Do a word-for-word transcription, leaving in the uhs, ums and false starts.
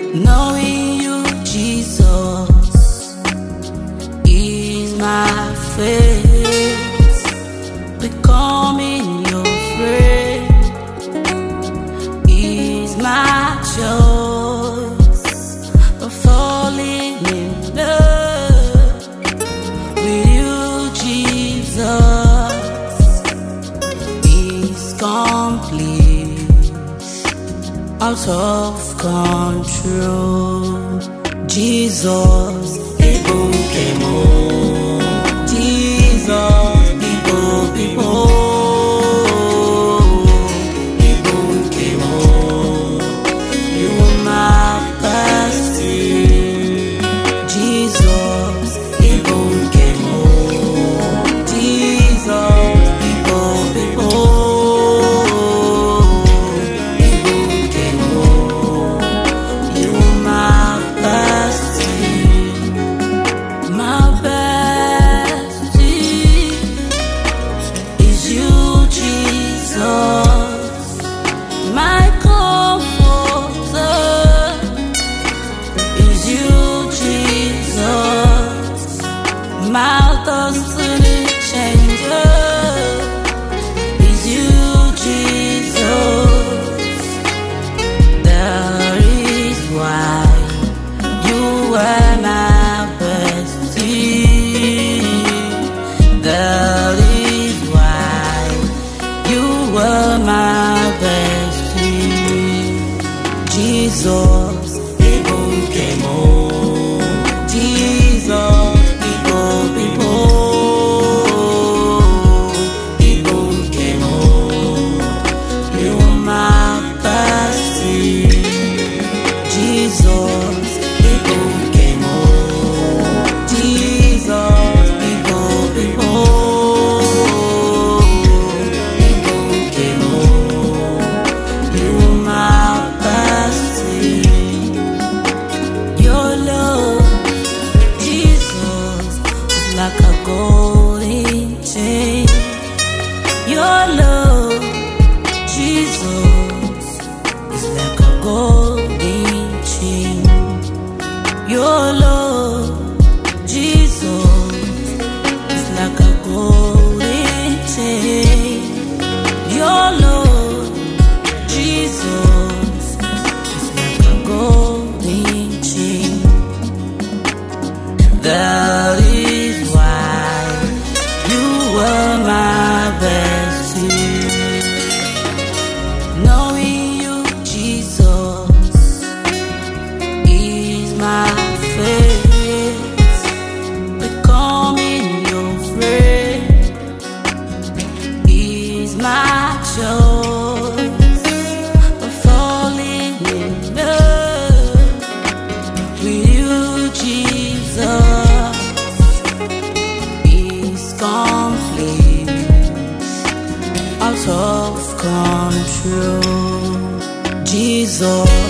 Knowing you, Jesus, is my faith. Becoming your friend is my choice. But falling in love with you, Jesus, is complete, out of control. Jesus, people came home. Jesus, people, people, people came home. You were my bestie. Jesus, people came home. Jesus, people, people. My destiny changer is you, Jesus. That is why you were my bestie. That is why you were my bestie. Jesus, people came home. Jesus. Like a golden chain, your love, Jesus, is like a golden chain. Your love, Jesus, is like a golden chain. Your love, Jesus, is like a golden chain. That is my bestie. Knowing you, Jesus, is my faith. Becoming your friend is my choice. But falling in love with you, Jesus, is complete, out of control. Jesus.